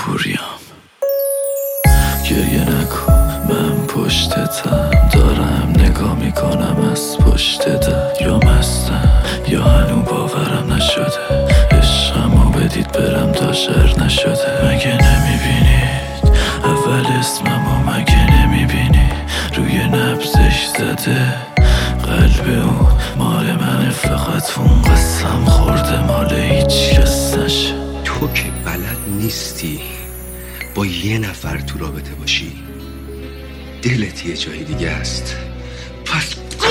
پوریم. گریه نکن من پشتتم، دارم نگاه میکنم از پشت در. یا مستم یا هنو باورم نشده، عشقمو بدید برم تا شر نشده. مگه نمیبینید اول اسممو، مگه نمیبینی روی نبضش زده قلب اون مال منه، فقط اون قسم خورده مال هیچ کس نشه. تو که بلد نیستی با یه نفر تو رابطه باشی، دلت یه جایی دیگه است. پس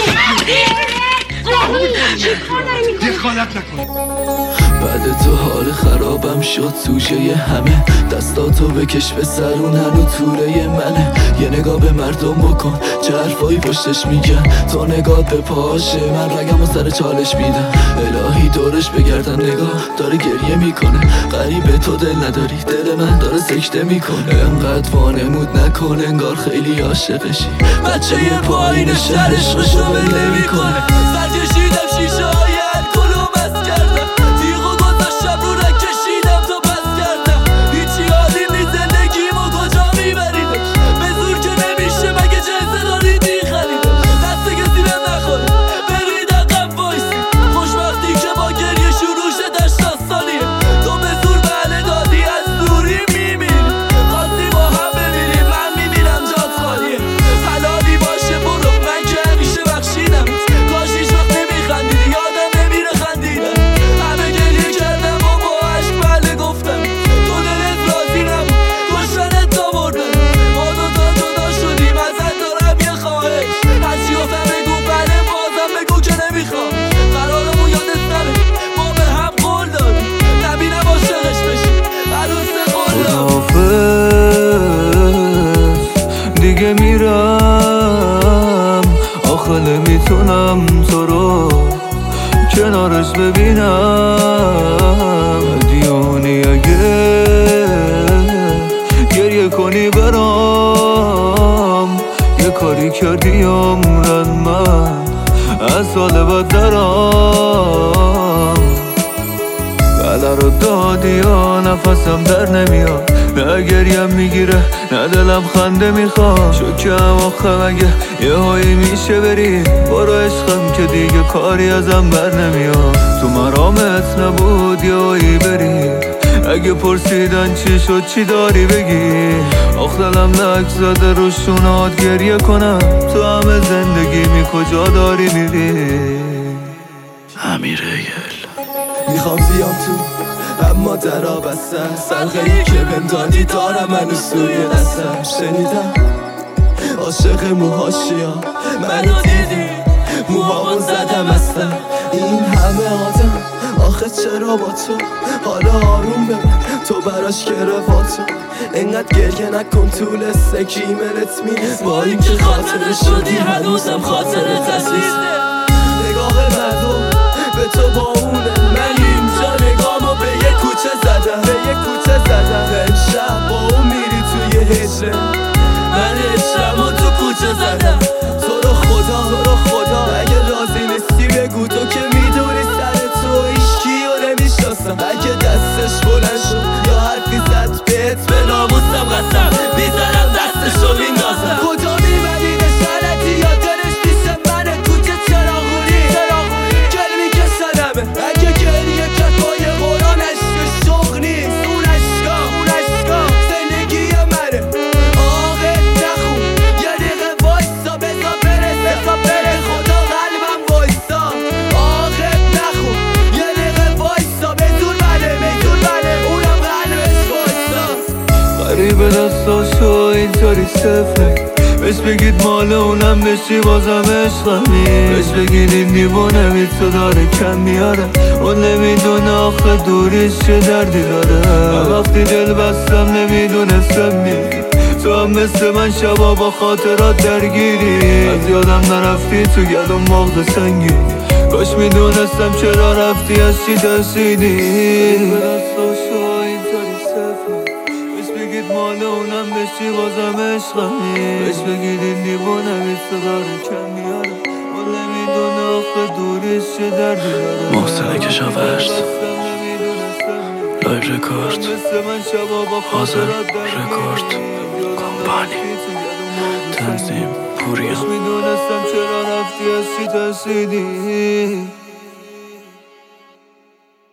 دخالت نکن. بعد تو حال خرابم شد سوژه همه، دستاتو بکش به سرون هنو توره منه. یه نگاه به مردم بکن چه حرفایی پشتش میگن، تو نگاه به پاشه من رگم و سر چالش میدم. الهی دورش بگردن نگاه داره گریه میکنه، غریبه تو دل نداری دل من داره سکته میکنه. انقدر وانمود نکن انگار خیلی عاشقشی، بچه یه پایین شهر عشقشو بله میکنه. سرکشیدم شیشه های الکل و مست کردم، تیغ و گذاشتم رو رگ کشیدم تا بس کردم. هیچی حالی نیست زندگیمو کجا میبریدش، به زور که نمیشه مگه جنسه دارید میخریدش. دست کسی بهم نخوره برید عقب وایسی، خوشبختی که با گریه شروع شد 80 سالیه. تو به زور بله دادی از دوری میمیری، خواستی با هم بمیریم من میمیرم جات خالیه. حلالی باشه برو من که همیشه بخشیدم، کاش هیچ وقت نمیخندیدی یادم نمیره خندیدم. همه گریه کردم و با عشق بله گفتم، تو دلت راضی نبود کشتنت آوردم. ما دوتا جدا شدیم ازت دارم یه خواهش، هرچی گفتم بگو بله بازم بگو که نمیخوام. قرارمون یادت نره ما به هم قول دادیم، نبینم عاشقش بشی عروس قول دادیم. خداحافظ دیگه میرم، آخه نمیتونم تو رو کنارش ببینم. دیونی اگه گریه کنی برام، یه کاری کردی عمرن من از سال بعد دارم. بله رو دادی یا نفسم در نمیاد، نه گریم میگیره نه دلم خنده میخواد. شکم آخه مگه یه هایی میشه بری، برو عشقم که دیگه کاری ازم بر نمیاد. تو مرامت نبود یه هایی بری، اگه پرسیدن چی شد چی داری بگی. آخ دلم نک زده رو شونات گریه کنم، تو همه زندگی می کجا داری میری. امیرایل میخوام بیام تو اما درا بسته، سلغه‌ای که بهم دادی دارم منو سوی دستم. شنیدم عاشق موهاشیا منو دیدی، موهامو زدم اصلا. این همه آدم آخه چرا با تو حالا آروم بمون، تو براش کرواتو انقدر گریه نکن طول استک ایملت میریز. با این که خاطره شدی هنوزم خاطرت عزیز. نگاه مردم به تو با اونه، من اینجا نگامو به یه کوچه زدم، امشب با اون میری توی هجره، من عشقمو تو کوچه زدم. تو رو خدا اگه راضی نیستی بگو، تو که میدونی سر تو ایشکیو نمیشناسم. اگه دستش بلند شد یا حرفی زد بهت به ناموسم قسم میزنم دستشو میندازم. کجا میبری نشانتی یا دلش پیش منه، کوچه چراغونی گل میکشنمه. اگه گریه کرد پای قرآن عشق شوق نیست، اون عشقا زندگی منه. آقا نخون یه دقیقه وایسا بذار برسه خدا قلبم وایسا. آقا نخون یه دقیقه وایسا به زور بله اونم قلبش وایسا. غریب دستاشو اینطوری صفره، بهش بگید مال اونم بشی بازم عشقمی. بهش بگید این دیوونه بی تو داره کم میاره، اون نمیدونه آخه دوریش چه دردی داره. من وقتی دل بستم نمیدونستم میری، تو هم مثل من شبا با خاطرات درگیری. از یادم نرفتی تو گلوم مغز سنگی، کاش میدونستم چرا رفتی از چی ترسیدی. غریب دستاشو اینطوری صفره، بهش بگید مال اونم بشی بازم عشقمی. بهش بگید این دیوونه بی تو داره کم میاره، اون نمیدونه آخه دوریش چه دردی داره. محسن کشاورز لایو رکورد حاضر رکورد کمپانی تنظیم پوریان میدونستم چرا رفتی هستی ترسیدی